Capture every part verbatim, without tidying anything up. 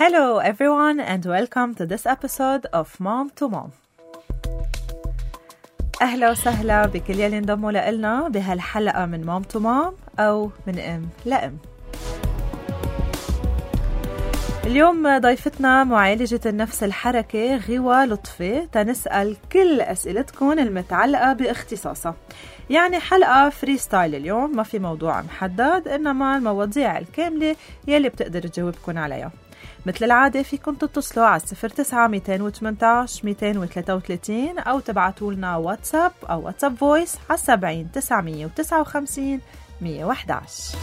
Hello everyone and welcome to this episode of Mom to Mom. أهلا وسهلا بكل يلي انضموا لنا بهالحلقة من Mom to Mom أو من أم لأم. اليوم ضيفتنا معالجة النفس الحركي غوى لطفي تنسأل كل أسئلتكم المتعلقة باختصاصها. يعني حلقة فري ستايل اليوم، ما في موضوع محدد، إنما المواضيع الكاملة يلي بتقدر تجاوبكم عليها. مثل العادة فيكم تتصلوا على صفر تسعة مئتين وثمانية عشر مئتين وثلاثة وثلاثين أو تبعتوا لنا واتساب أو واتساب فويس على سبعين تسعمية وتسعة وخمسين مية وأحد عشر.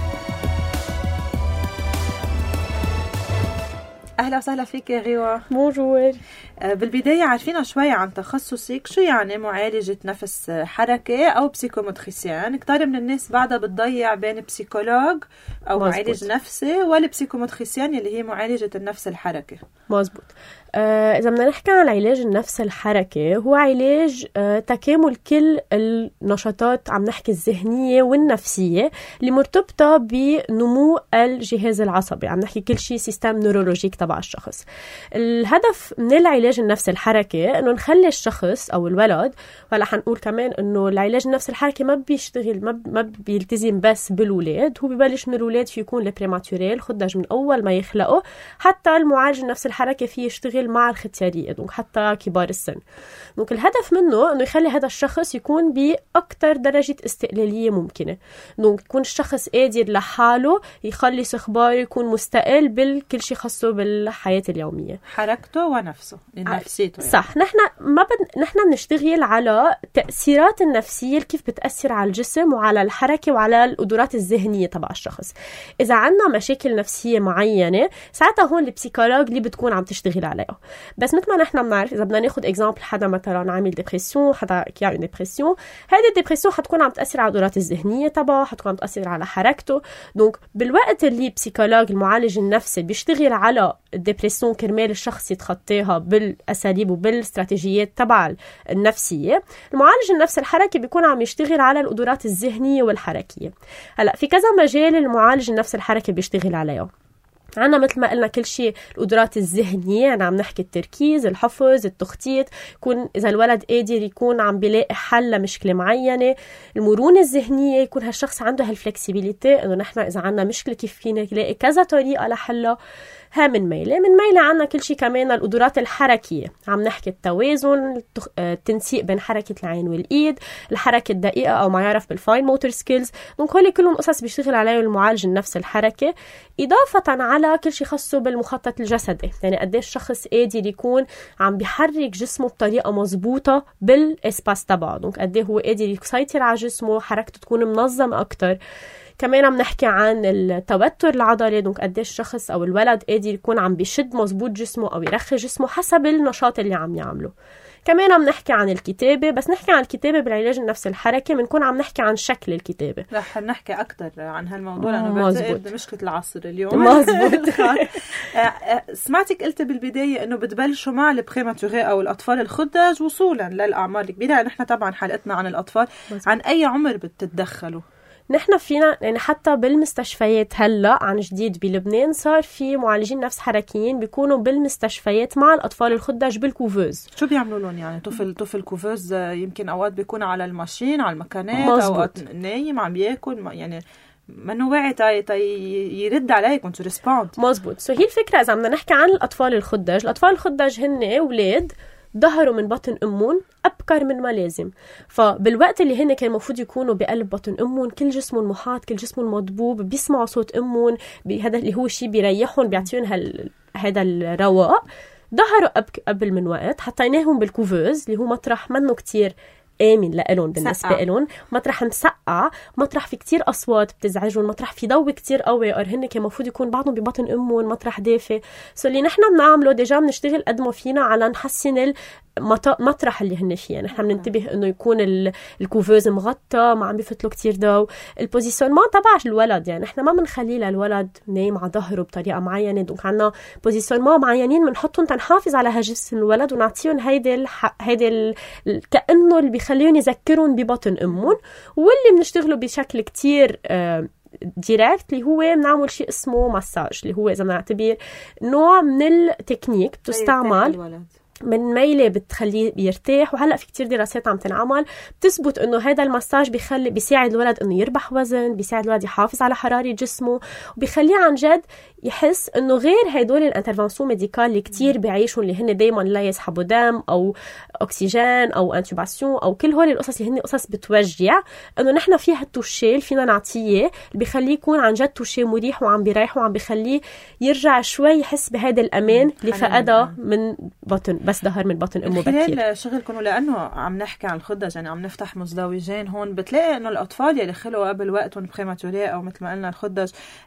أهلا وسهلا فيك يا غيوة. بونجور. بالبداية عارفين شوي عن تخصصك، شو يعني معالجة نفس حركة أو بسيكوموتريسيان؟ كتير من الناس بعدها بتضيع بين بسيكولوج أو مزبوط. معالج نفسي والبسيكوموتريسيان اللي هي معالجة النفس الحركة. مزبوط. آه إذا بدنا نحكي عن علاج النفس الحركي، هو علاج آه تكامل كل النشاطات، عم نحكي الذهنية والنفسية اللي مرتبطة بنمو الجهاز العصبي، عم نحكي كل شيء سيستم نورولوجيك تبع الشخص. الهدف من العلاج النفس الحركي إنه نخلي الشخص أو الولد، ولا حنقول كمان إنه العلاج النفس الحركي ما بيشتغل ما ما بيلتزم بس بالولاد، هو ببلش من الولاد في يكون البريماتوريل الخدج من أول ما يخلقوا، حتى المعالج النفس الحركي فيه يشتغل مع الختيارية، دونك حتى كبار السن. دونك الهدف منه انه يخلي هذا الشخص يكون باكثر درجة استقلالية ممكنة، دونك يكون الشخص قادر لحاله يخلص اخباره، يكون مستقل بالكل شيء خاصه بالحياة اليومية، حركته ونفسه نفسيته. يعني. صح. نحن ما بد... نحن بنشتغل على تأثيرات النفسية كيف بتأثر على الجسم وعلى الحركة وعلى القدرات الذهنية تبع الشخص. إذا عندنا مشاكل نفسية معينة، ساعتها هون البسيكولوج اللي بتكون عم تشتغل عليها. بس مثل ما نحن بنعرف، إذا بدنا ناخد إكزامبل حدا مثلا عامل ديبرسيون، حدا كي عنده ديبرسيون، هذه الديبرسيون حتكون عم تأثر على القدرات الذهنية تبعه، حتكون عم تأثر على حركته. دونك بالوقت اللي بسيكولوج المعالج النفسي بيشتغل على الديبرسيون كرمال الشخص يتخطيها بالأساليب وبالاستراتيجيات تبع النفسية، المعالج النفسي الحركي بيكون عم يشتغل على القدرات الذهنية والحركية. هلا في كذا مجال المعالج النفسي الحركي بيشتغل عليه. عنا مثل ما قلنا كل شيء القدرات الذهنية، يعني عم نحكي التركيز، الحفظ، التخطيط، يكون إذا الولد قادر يكون عم بيلاقي حل لمشكلة معينة. المرونة الذهنية، يكون هالشخص عنده هالفلكسبيليتي إنه نحن إذا عنا مشكلة كيف فينا نلاقي كذا طريقة لحلها. ها من ميلة من ميلة عنا كل شيء كمان القدرات الحركية، عم نحكي التوازن، التنسيق بين حركة العين والإيد، الحركة الدقيقة أو ما يعرف بالفاين موتور سكيلز. دونك هولي كلهم قصص بيشتغل عليه المعالج النفسي الحركي، إضافة على كل شيء خاصه بالمخطط الجسدي، يعني قديش الشخص قادر يكون عم بيحرك جسمه بطريقة مزبوطة بالإسباس تبعه، دونك قديه هو قادر يسيطر على جسمه، حركته تكون منظمة أكتر. كمان عم نحكي عن التوتر العضلي، دونك قديش الشخص أو الولد قادر يكون عم بيشد مزبوط جسمه أو يرخي جسمه حسب النشاط اللي عم يعمله. كمان عم نحكي عن الكتابة، بس نحكي عن الكتابة بالعلاج النفسي الحركي بنكون عم نحكي عن شكل الكتابة. رح نحكي أكتر عن هالموضوع لأنه بعتقد مشكلة العصر اليوم. مزبوط. سمعتك قلت بالبداية إنه بتبلشوا مع البريماتوري أو الأطفال الخدج وصولا للأعمار الكبيرة. نحن طبعا حلقتنا عن الأطفال. مزبوط. عن أي عمر بتتدخلوا؟ نحن فينا يعني حتى بالمستشفيات هلا عن جديد بلبنان صار في معالجين نفس حركيين بيكونوا بالمستشفيات مع الأطفال الخدج بالكوفوز. شو بيعملوا لهم يعني؟ طفل طفل كوفوز يمكن أوقات بيكون على الماشين على المكانات، أوقات نايم عم بياكل، يعني منو واعي تاي تاي يرد عليكم تو ريسبوند. مزبوط. سو هي الفكرة إذا بدنا نحكي عن الأطفال الخدج، الأطفال الخدج هن أولاد ظهروا من بطن أمهم أبكر من ما لازم، فبالوقت اللي هن كان المفروض يكونوا بقلب بطن أمهم كل جسمهم محاط، كل جسمهم مضبوب، بيسمعوا صوت أمهم، هذا اللي هو شيء بيريحهم، بيعطيهم هال هذا الرواق. ظهروا قبل من وقت، حطيناهم بالكوفوز اللي هو مطرح منه كتير آمن لإلهم بالنسبة إلهم، مطرح مسقع، مطرح في كتير أصوات بتزعجهم، مطرح في ضوء كتير قوي، أرهن كان مفروض يكون بعضهم ببطن أمهم مطرح دافئ. سو اللي نحن بنعمله ديجا بنشتغل قد ما فينا على نحسن المطرح اللي هن فيه. نحن بننتبه إنه يكون الكوفوز مغطى، ما عم بيفتلو كتير ضوء، البوزيشن ما تبعش الولد، يعني نحن ما بنخليه للولد نايم على ظهره بطريقة معينة، دونك عنا بوزيشن ما معينين بنحطهم تنحافظ على هجس الولد ونعطيهم هيدي الح... هيدي ال... كأنه اللي بيخليهم يذكرون ببطن أمهم. واللي بنشتغلوا بشكل كتير آه ديريكت اللي هو بنعمل شيء اسمه مساج، اللي هو إذا نعتبر نوع من التكنيك بتستعمل من ميلة بتخليه بيرتاح. وهلأ في كتير دراسات عم تنعمل بتثبت انه هذا المساج بيخلي بيساعد الولد انه يربح وزن، بيساعد الولد يحافظ على حرارة جسمه، وبيخليه عن جد يحس انه غير هيدول الانترفنسيون ميديكال اللي كتير بيعيشوا اللي هن دايما لا يسحبوا دم او اكسجين او انتوباسيون او كل هول القصص اللي هن قصص بتوجع، انه نحن فيها التوشي فينا نعطيه اللي بيخليه يكون عن جد توشي مريح وعم بيريح وعم بيخليه يرجع شوي يحس بهذا الامان اللي فقدها من بطن بس ظهر من بطن امه بكير. خلال شغلكم لانه عم نحكي عن الخدج يعني عم نفتح مزدوجين هون، بتلاقي انه الاطفال يلي خلقوا قبل وقتهم بريماتوري او مثل ما قلنا الخدج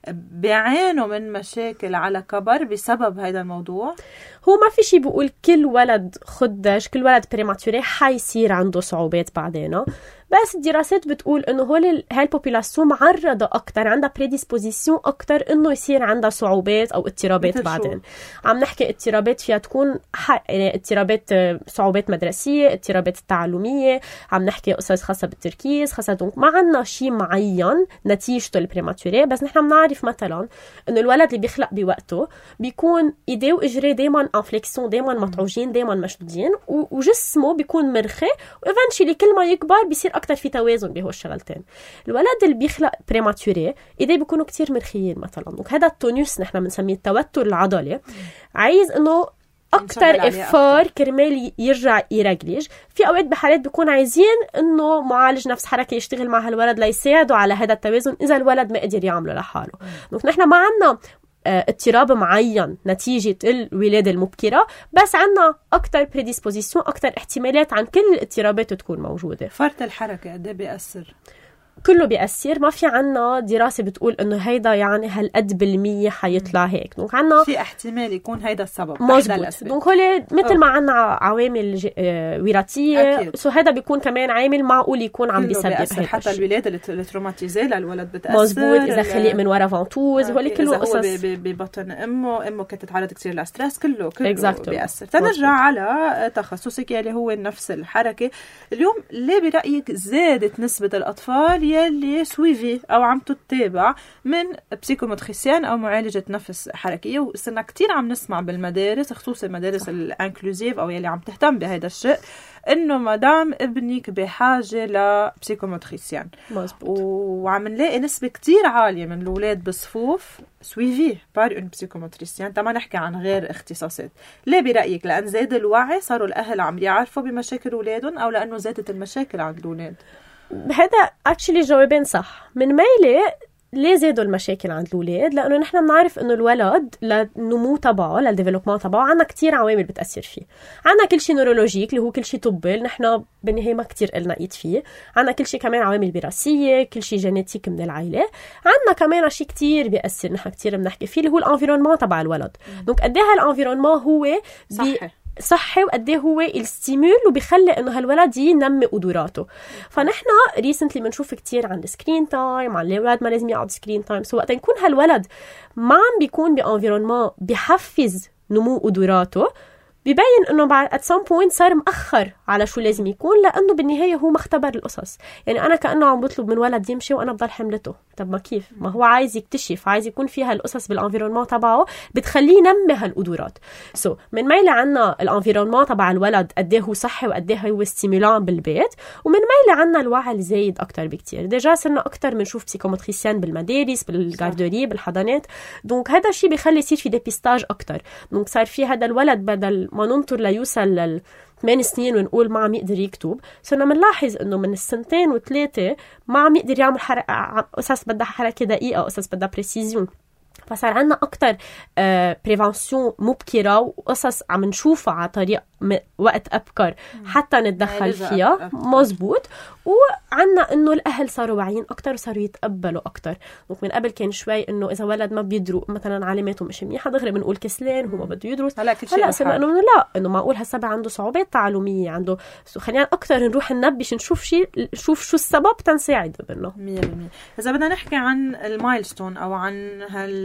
بيعانوا من مشاكل على كبر بسبب هذا الموضوع. هو ما في شيء بيقول كل ولد خدج كل ولد بريماتوري حيصير عنده صعوبات بعدين، بس الدراسات بتقول انه هول هالبوبولاسيون معرضه اكثر، عندها بريديسبوزيسيون اكثر انه يصير عندها صعوبات او اضطرابات بعدين. عم نحكي اضطرابات فيها تكون يعني اضطرابات صعوبات مدرسيه، اضطرابات التعلميه، عم نحكي قصص خاصه بالتركيز خاصه. دونك ما عندنا شيء معين نتيجته البريماتوري، بس نحن بنعرف مثلا انه الولد اللي بيخلق بوقته بيكون ايديه واجريه دائما انفليكسيون، دائما مطعوجين، دائما مشدودين، وجسمه بيكون مرخي، وايفنتشلي كل ما يكبر بيصير اكثر في توازن بهول الشغلتين. الولد اللي بيخلق بريماتوري ايديه بيكونوا كتير مرخيين مثلا، دونك هذا التونيوس نحن بنسميه التوتر العضلي، عايز انه اكثر افار كرمال يرجع يرجلج. في اوقات بحالات بيكون عايزين انه معالج نفس حركه يشتغل مع هالولد ليساعده على هذا التوازن اذا الولد ما قدر يعمله لحاله. دونك نحن ما عندنا اضطراب معين نتيجة الولادة المبكرة، بس عنا أكتر بريديسبوزيسيون، أكتر احتمالات عن كل الاضطرابات تكون موجودة. فرط الحركة قد ايه بيأثر؟ كله بيأثر، ما في عنا دراسة بتقول إنه هيدا يعني هالقد بالمية حيطلع هيك. دونك عنا في احتمال يكون هيدا السبب. مزبوط. دونك هول مثل ما عنا عوامل ج... آه وراثية، سو هذا بيكون كمان عامل معقول يكون عم بيسبب هيك. حتى الولادة التروماتيزيه للولد بتأثر. مزبوط. إذا خلق من ورا فانتوز هول كله قصص. إذا هو ببطن أمه أمه كانت تتعرض كثير للستريس، كله كله exactly. بيأثر. تنرجع على تخصصك يلي هو نفس الحركة. اليوم ليه برأيك زادت نسبة الأطفال يلي سويفي أو عم تتابع من بسيكوموتريسيان أو معالجة نفس حركية؟ وصرنا كتير عم نسمع بالمدارس، خصوصا المدارس الانكلوزيف أو يلي عم تهتم بهذا الشيء، إنه مدام ابنك بحاجة لبسيكوموتريسيان، وعم نلاقي نسبة كتير عالية من الأولاد بصفوف سويفي بار اون بسيكوموتريسيان. تما نحكي عن غير اختصاصات. ليه برأيك؟ لأن زاد الوعي، صاروا الأهل عم يعرفوا بمشاكل أولادهم، أو لأنه زادت المشاكل عند الأولاد؟ هذا اكشلي جوابين صح. من ميلة ليه زادوا المشاكل عند الأولاد؟ لأنه نحن بنعرف إنه الولد للنمو تبعه للديفلوبمنت تبعه عنا كتير عوامل بتأثر فيه. عنا كل شيء نورولوجيك اللي هو كل شيء طبي، نحن بالنهاية ما كتير قلنا إيد فيه. عنا كل شيء كمان عوامل وراثية، كل شيء جينيتيك من العائلة. عنا كمان شيء كتير بيأثر نحن كتير بنحكي فيه اللي هو الانفيرونمنت تبع الولد. دونك قد ايه هالانفيرونمنت هو صحي صحي وقد ايه هو الستيمول وبيخلي انه هالولد ينمي قدراته. فنحن ريسنتلي بنشوف كتير عن السكرين تايم، عن الاولاد ما لازم يقعد سكرين تايم. سو وقت يكون هالولد ما عم بيكون بانفيرونمنت بيحفز نمو قدراته، بيبين انه بعد at some point صار مأخر على شو لازم يكون، لانه بالنهايه هو ما اختبر القصص. يعني انا كانه عم بطلب من ولد يمشي وانا بضل حملته. طب ما كيف؟ ما هو عايز يكتشف، عايز يكون فيها القصص بالانفيرونمنت تبعه بتخليه ينمي هالقدرات. سو so, من ميله عنا الانفيرونمنت تبع الولد قد ايه هو صحي وقد ايه هو ستيمولان بالبيت، ومن ميله عنا الوعي الزايد اكثر بكتير. ديجا صرنا اكثر بنشوف بسيكوموتريسيان بالمدارس، بالجاردوري، بالحضانات. دونك هذا الشيء بيخلي يصير في ديبيستاج اكثر. دونك صار في هذا الولد بدل ما ننطر ليوصل لل ثمان سنين ونقول ما عم يقدر يكتب، صرنا منلاحظ انه من السنتين وثلاثه ما عم يقدر يعمل حركه، قصص بدها حركه دقيقه، قصص بدها بريسيزيون. فصار عندنا اكثر بريفنسيون مبكره وقصص عم نشوفها على طريق وقت ابكر حتى نتدخل فيها. مزبوط. وعنا انه الاهل صاروا واعيين اكثر وصاروا يتقبلوا اكثر. من قبل كان شوي انه اذا ولد ما بيدرس مثلا علاماته مش منيحه دغري بنقول كسلان، هو ما بده يدرس. هلا كل شيء هلا انه لا، انه معقول هالسبع عنده صعوبات تعلميه، عنده خلينا اكثر نروح ننبش نشوف شيء، نشوف شو السبب تنساعد منه. مية بالمية. اذا بدنا نحكي عن المايلستون او عن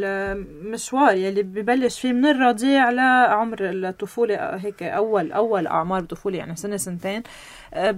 هالمشوار يلي ببلش فيه من الرضيع لعمر الطفوله، هيك اول اول اعمار الطفوله، يعني سنه سنتين،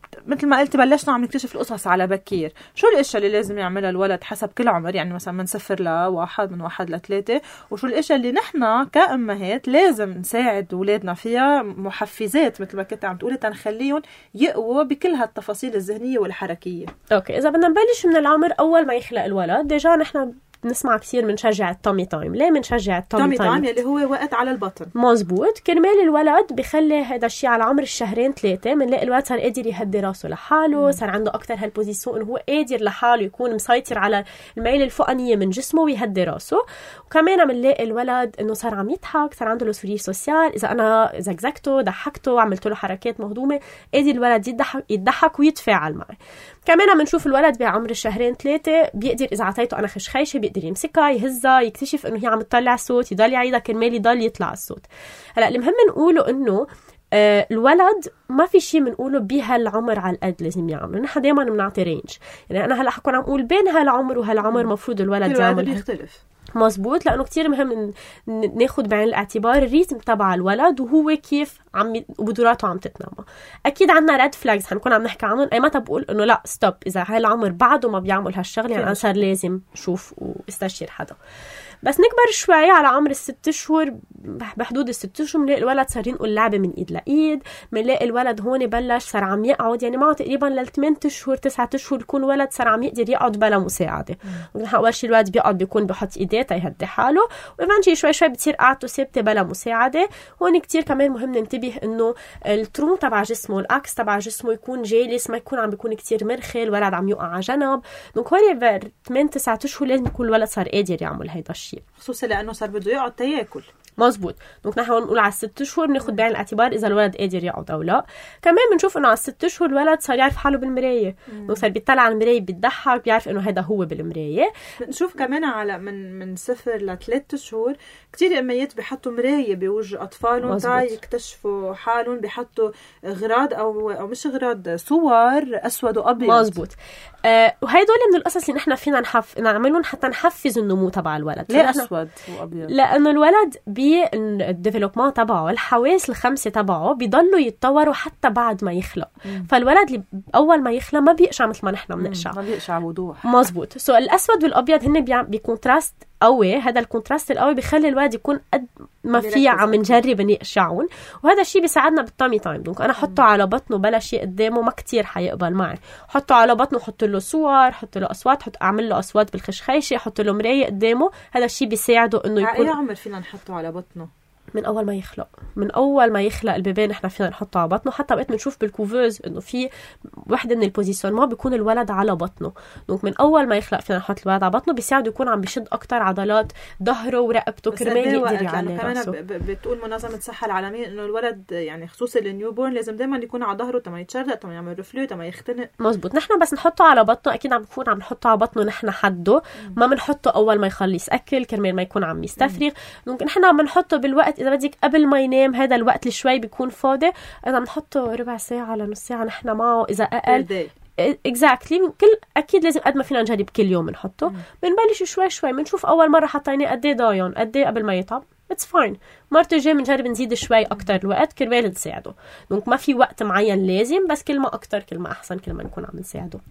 مثل ما قلت بلشنا عم نكتشف القصص على بكير. شو الاشياء اللي لازم يعملها الولد حسب كل عمر، يعني مثلا من صفر لواحد، من واحد لثلاثة، وشو الاشياء اللي نحن كأمهات لازم نساعد أولادنا فيها، محفزات مثل ما كنت عم تقولي تنخليهم يقووا بكل هالتفاصيل الذهنية والحركية. اوكي، اذا بدنا نبلش من العمر اول ما يخلق الولد، ديجا نحن بنسمع كثير بنشجع التومي تايم. ليه بنشجع التومي تايم؟ تايم اللي هو وقت على البطن. مزبوط. كرمال الولد بخلي هذا الشيء على عمر الشهرين ثلاثة بنلاقي الولد صار قادر يهدي راسه لحاله، مم. صار عنده اكثر هالبوزيسيون انه هو قادر لحاله يكون مسيطر على الميل الفوقانيه من جسمه ويهدي راسه. وكمان بنلاقي الولد انه صار عم يضحك، صار عنده السوري سوسيال، اذا انا زكزكته ضحكته عملت له حركات مهضومه قادر الولد يضحك يضحك ويتفاعل معي. كمان بنشوف الولد بعمر الشهرين ثلاثة بيقدر إذا عطيته أنا خشخيشة بيقدر يمسكها يهزها، يكتشف إنه هي عم تطلع صوت، يضل يعيدها كرمال يضل يطلع الصوت. هلا المهم نقوله إنه آه الولد ما في شيء بنقوله بهالعمر على القد لازم يعمل. نحن دائما بنعطي رينج، يعني أنا هلا حكون عم أقول بين هالعمر وهالعمر مفروض الولد يعمل بيختلف. مزبوط، لأنه كتير مهم ناخد بعين الاعتبار الريتم تبع الولد وهو كيف عم قدراته عم تتنمى. أكيد عنا ريد فلاجز حنكون عم نحكي عنهم، أي متى بقول إنه لا ستوب، إذا هالعمر بعده ما بيعمل هالشغل يعني أنا صار لازم شوف واستشير حدا. بس نكبر شوي على عمر الست شهور، بحدود الست شهور بنلاقي الولد صار ينقل لعبة من إيد لإيد، بنلاقي الولد هون بلش صار عم يقعد، يعني معه تقريبا للثمان شهور تسعة شهور يكون ولد صار عم يقدر يقعد بلا مساعدة. ونحن أول شيء الولد بيقعد بيكون بحط إيديه تيهدي حاله، وإيفانشي شوي شوي بتصير قعدته ثابتة بلا مساعدة. هون كتير كمان مهم ننتبه إنه الترون تبع جسمه، الأكس تبع جسمه يكون جالس، ما يكون عم بيكون كتير مرخي، الولد عم يقع على جنب. دونك هون ثمان تسعة شهور لازم يكون الولد صار قادر يعمل هيدا الشيء، خصوصا لأنه صار بده يقعد تياكل. مزبوط. دونك نحن نقول على الست شهور بناخد بعين الاعتبار إذا الولد قادر يقعد أو لا. كمان بنشوف إنه على الست شهور الولد صار يعرف حاله بالمراية، دونك صار بيطلع على المراية بيضحك، بيعرف إنه هذا هو بالمراية. بنشوف كمان على من من صفر لثلاث شهور كتير أميات بيحطوا مراية بوجه أطفالهم تا يكتشفوا حالهم، بيحطوا غراض أو أو مش غراض، صور أسود وأبيض. مزبوط. آه وهيدول من القصص اللي نحن فينا نحف نعملهم حتى نحفز النمو تبع الولد. ليه أسود وأبيض؟ لأنه الولد بالديفلوبمنت تبعه الحواس الخمسة تبعه بيضلوا يتطوروا حتى بعد ما يخلق. مم. فالولد اللي أول ما يخلق ما بيقشع مثل ما نحن بنقشع، ما بيقشع وضوح. مزبوط. سو الأسود والأبيض هن بيكونتراست قوي، هذا الكونتراست القوي بيخلي الولد يكون قد ما في عم نجرب نقشعون، وهذا الشيء بيساعدنا بالتامي تايم. دونك انا حطه على بطنه بلا شيء قدامه ما كتير حيقبل معي، حطه على بطنه، حط له صور، حط له اصوات، حط اعمل له اصوات بالخشخيشه، حط له مرايه قدامه. هذا الشيء بيساعده انه يكون. اي عمر فينا نحطه على بطنه؟ من اول ما يخلق، من اول ما يخلق البيبي نحن فينا نحطه على بطنه. حتى وقت بنشوف بالكوفوز انه في وحده من البوزيشن ما بيكون الولد على بطنه، دونك من اول ما يخلق فينا نحط الولد على بطنه، بيساعده يكون عم بيشد اكتر عضلات ظهره ورقبته كرمال يقدر يعلي راسه. بتقول منظمه الصحه العالميه انه الولد يعني خصوصا النيو بورن لازم دائما يكون على ظهره تما يتشرق، تما يعمل رفلو، تما يختنق. مزبوط. نحن بس نحطه على بطنه اكيد عم بنكون عم نحطه على بطنه نحن حده، ما بنحطه اول ما يخلص اكل كرمال ما يكون عم يستفرغ. دونك نحن عم نحطه بالوقت اذا بدك قبل ما ينام، هذا الوقت اللي شوي بيكون فاضي، اذا بنحطه ربع ساعه لنص ساعه نحن معه اذا اقل. اكزاكتلي exactly. كل اكيد لازم قد ما فينا نجرب كل يوم نحطه. بنبلش شوي شوي، بنشوف اول مره حطيناه قد ايه ضاين، قد ايه قبل ما يتعب، اتس فاين. مرة الجاي بنجرب نزيد شوي اكتر الوقت كرمال نساعده. دونك ما في وقت معين لازم، بس كل ما اكتر كل ما احسن، كل ما نكون عم نساعده.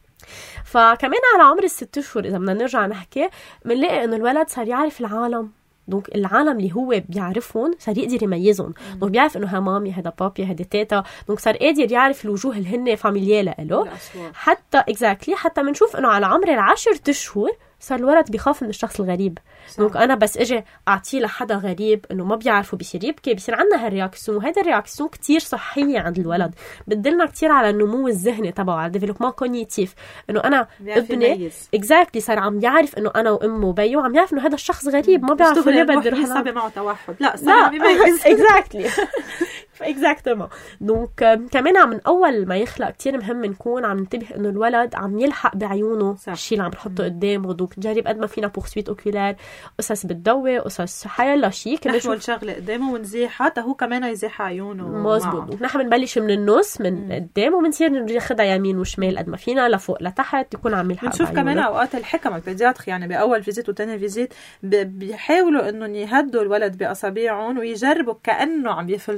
فكمان على عمر الست شهور اذا بدنا نرجع نحكي، بنلاقي انه الولد صار يعرف العالم. دونك العالم اللي هو بيعرفهم صار يقدر يميزهم، دونك بيعرف انه ها مامي، هذا بابي، هذا تيتا. دونك صار قادر يعرف الوجوه اللي هن فاميلياله له. حتى اكزاكتلي حتى بنشوف انه على عمر العشر اشهر صار الولد بيخاف من الشخص الغريب. دونك انا بس اجي اعطيه لحدا غريب انه ما بيعرفه بيصير يبكي، بيصير عندنا هالرياكسيون، وهذا الرياكسيون كتير صحيه عند الولد، بتدلنا كتير على النمو الذهني تبعه، على الديفلوبمنت كوغنيتيف، انه انا ابني اكزاكتلي صار عم يعرف انه انا وامه وبيه، وعم يعرف انه هذا الشخص غريب ما بيعرف ليه بده يروح يحسب معه توحد. لا صار بيميز. اكزاكتلي اكزاكتلي. دونك كمان من اول ما يخلق كتير مهم نكون عم ننتبه انه الولد عم يلحق بعيونه الشيء اللي عم نحطه قدامه. دونك نجرب قد ما فينا بورسويت اوكولار، قصص بتضوي، قصص حيلا شيء كنا نحول شغله قدامه ونزيح حتى هو كمان يزيح عيونه. مزبوط. نحن بنبلش من النص من قدام وبنصير ناخذها يمين وشمال قد ما فينا، لفوق لتحت، يكون عم يلحق. بنشوف كمان اوقات الحكم البيدياتر يعني باول فيزيت وثاني فيزيت بيحاولوا انه يهدوا الولد باصابعهم ويجربوا كانه عم يفلتوه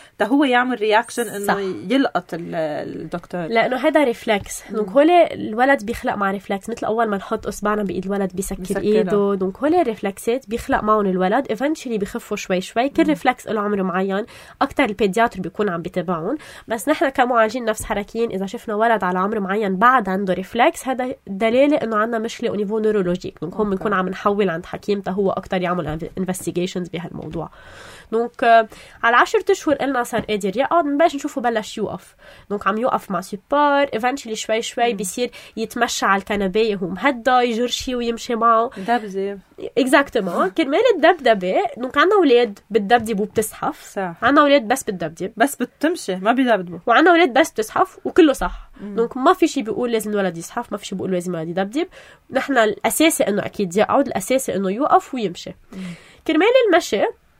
تا هو يعمل رياكشن انه يلقط الدكتور، لانه هذا ريفلكس. دونك هول الولد بيخلق مع ريفلكس، مثل اول ما نحط اصبعنا بايد الولد بيسكر ايده. دونك هول الريفلكسات بيخلق معهم الولد ايفنتشلي بيخفوا شوي شوي. كل ريفلكس له عمر معين، اكثر البيدياتر بيكون عم بيتابعون. بس نحن كمعالجين نفس حركيين اذا شفنا ولد على عمر معين بعد عنده ريفلكس، هذا دليل انه عندنا مشكله او نيفو نيورولوجيك. دونك هم بنكون عم نحول عند حكيم تا هو اكثر يعمل انفستيجيشنز بهالموضوع. دونك على عشرة اشهر قلنا صار قادر يقعد، بنبلش نشوفه بلش يوقف. دونك عم يوقف مع سوبر، ايفنتشلي شوي شوي بيصير يتمشى على الكنبه وهو مهدى، يجر شي ويمشي معه دبدب. اكزاكتومون. كرمال الدبدبه، دونك عندنا اولاد بتدبدب وبتزحف، عندنا اولاد بس بتدبدب بس بتمشي ما بيدبدبوا، وعندنا اولاد بس بتزحف وكله صح. دونك ما في شيء بيقول لازم الولد يزحف، ما في شيء بيقول لازم الولد يدبدب. نحن الاساسي انه اكيد يقعد، الاساسي انه يوقف ويمشي. كرمال المشي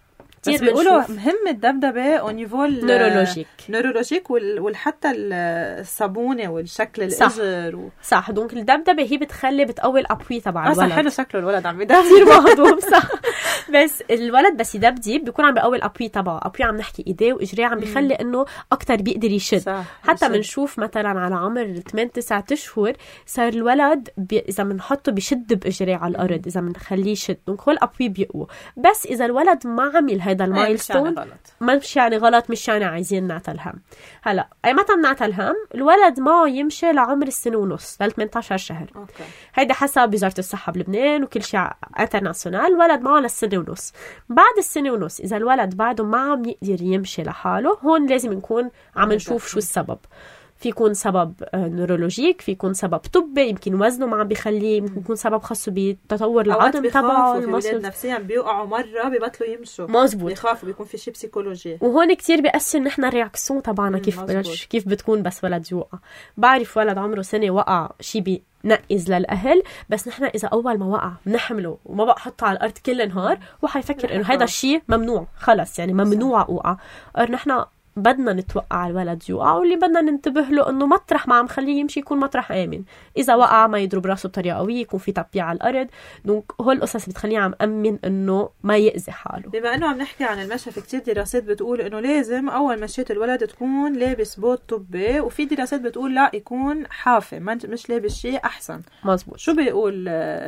بس بيقولوا مهم الدبدبه او نيفو نيورولوجيك نيورولوجيك وحتى الصابونه والشكل الاجر و... صح. دونك الدبدبه هي بتخلي بتقوي الابوي تبع الولد. صح، حلو شكله الولد عم يدبدب كثير مهضوم. صح. بس الولد بس يدبدب بيكون عم بيقوي الابوي تبعه، ابوي عم نحكي ايديه واجريه عم بيخلي انه اكثر بيقدر يشد. صح. حتى بنشوف مثلا على عمر ثمانية تسعة اشهر صار الولد بي... اذا بنحطه بيشد باجريه على الارض، اذا بنخليه يشد. دونك هو الابوي بيقوى. بس اذا الولد ما عمل هذا المايلستون ما مش يعني غلط، مش يعني عايزين نعتلهم. هلا اي متى بنعتلهم؟ الولد ما يمشي لعمر السنه ونص، ل ثمانية عشر شهر. اوكي. هيدا حسب وزاره الصحه بلبنان وكل شيء انترناسيونال. الولد معه للسنه ونص. بعد السنه ونص اذا الولد بعده ما عم يقدر يمشي لحاله، هون لازم نكون عم نشوف شو السبب. في يكون سبب نيورولوجيك، في يكون سبب طبي، يمكن وزنه ما عم بيخليه، يمكن يكون سبب خاصه بتطور العظم تبعه. الولاد نفسيا بيوقعوا مره بيبطلوا يمشوا، مزبوط، بيخافوا، بيكون في شيء بسيكولوجي. وهون كتير بيأثر نحن الرياكسيون تبعنا كيف بلش كيف بتكون بس ولد يوقع. بعرف ولد عمره سنه وقع شيء بي نقز للأهل، بس نحن إذا أول ما وقع بنحمله وما بقى حطه على الأرض كل نهار وحيفكر إنه هذا الشيء ممنوع، خلص يعني ممنوع أوقع. نحن بدنا نتوقع الولد يوقع، واللي بدنا ننتبه له انه مطرح ما عم خليه يمشي يكون مطرح امن. اذا وقع ما يضرب راسه بطريقه قويه، يكون في تطبيع على الارض. دونك هول القصص بتخليه عم امن انه ما ياذي حاله. بما انه عم نحكي عن المشي، في كتير دراسات بتقول انه لازم اول مشيت الولد تكون لابس بوت طبي، وفي دراسات بتقول لا يكون حافي، مش لابس شيء احسن. مزبوط. شو بيقول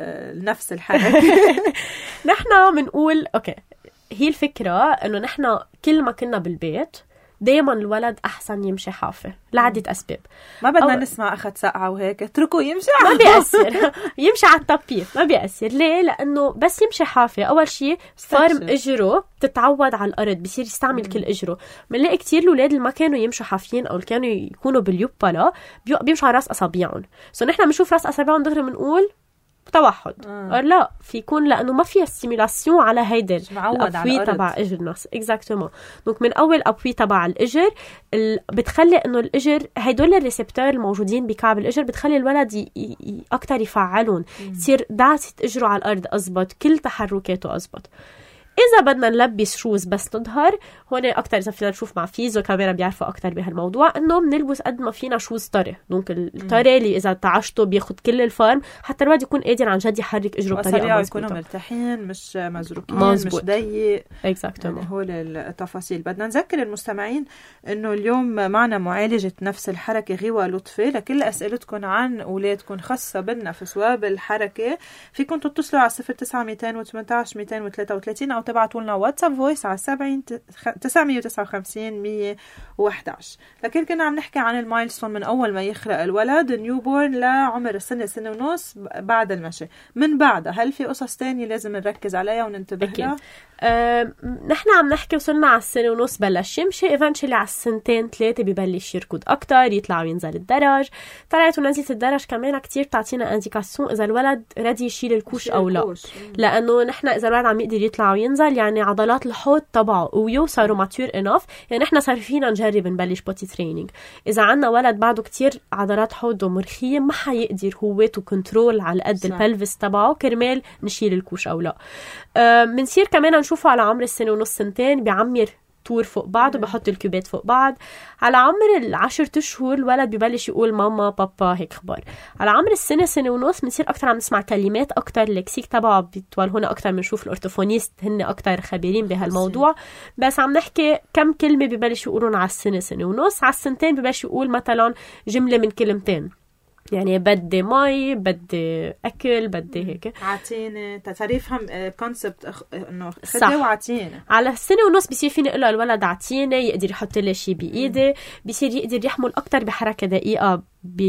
نفس الحركه؟ نحن بنقول اوكي، هي الفكره انه نحن كل ما كنا بالبيت دايما الولد احسن يمشي حافي لعدة اسباب. ما بدنا أو... نسمع اخذ سقعه وهيك اتركوه يمشي، ما بيأثر. يمشي على التطبيق ما بيأثر. ليه؟ لانه بس يمشي حافي اول شيء فرم اجره بتتعود على الارض، بيصير يستعمل مم. كل اجره. بنلاقي كتير الاولاد اللي ما كانوا يمشوا حافيين او اللي كانوا يكونوا باليوبلا بيمشوا على راس اصابعهم. سو نحن بنشوف راس اصابعهم دغري بنقول توحد. آه. لا، في يكون لانه ما فيها ستيمولاسيون على هيدا الابوي تبع اجر النص. اكزاكتومون. دونك من اول ابوي تبع الاجر ال... بتخلي انه الاجر هدول الريسبتور الموجودين بكعب الاجر بتخلي الولد ي... ي... اكثر يفعلون، تصير دعسه اجره على الارض اضبط، كل تحركاته اضبط. إذا بدنا نلبس شوز بس نظهر، هون أكتر إذا فينا نشوف مع فيزو كاميرا بيعرفوا أكتر بهالموضوع، إنه بنلبس قد ما فينا شوز طري. دونك الطري اللي إذا تعشته بياخد كل الفارم حتى الواد يكون قادر عن جد يحرك إجره بطريقة مزبوطة، يكونوا مرتاحين مش مزروكين مزبوط. مش ضيق. إكزاكتومون. يعني هول التفاصيل. بدنا نذكر المستمعين إنه اليوم معنا معالجة نفس الحركة غوى لطفي. لكل أسئلتكم عن أولادكم خاصة بالنفس وبالحركة فيكم تتصلوا على صفر تسعة مئتين وثمانية عشر مئتين وثلاثة وثلاثين أو تبعتوا لنا واتساب فويس على سبعين تسعمية وتسعة وخمسين مية وإحدى عشر. لكن كنا عم نحكي عن المايلستون من أول ما يخلق الولد نيوبورن لعمر السنة سنة ونص بعد المشي. من بعدها هل في قصص تانية لازم نركز عليها وننتبه لها؟ أه، نحن عم نحكي وصلنا على السنة ونص بلش يمشي، ايفنشلي على السنتين ثلاثة ببلش يركض أكتر، يطلع وينزل الدرج. طلعت ونزلت الدرج كمان كتير تعطينا انديكاسيون إذا الولد ردي يشيل الكوش أو لا، لأنه نحن إذا الولد عم يقدر يطلع وينزل يعني عضلات الحوض تبعه ويوصلوا ماتيور انف، يعني نحن صار فينا نجرب نبلش بوتي تريننج. إذا عنا ولد بعده كتير عضلات حوضه مرخية ما حيقدر هو تو كنترول على قد البلفس تبعه كرمال نشيل الكوش أو لا. أه، منصير كمان نشوفه على عمر السنة ونص سنتين بيعمر طور فوق بعض وبحط الكوبات فوق بعض. على عمر العشر اشهر الولد ببلش يقول ماما بابا هيك خبر. على عمر السنه سنه ونص بنصير اكثر عم نسمع كلمات اكثر، اللكسيك تبعه بيطول هنا اكثر، بنشوف الاورتوفونيست هن اكثر خبيرين بهالموضوع. بس عم نحكي كم كلمه ببلش يقولون على السنه سنه ونص. على السنتين ببلش يقول مثلا جمله من كلمتين، يعني بدي مي، بدي اكل، بدي هيك عطيني تعريفهم كونسبت انه خدي وعطيني. على السنه ونص بصير فيني اقول له الولد عطيني، يقدر يحط لي شيء بايدي، بصير يقدر يحمل اكثر بحركه دقيقه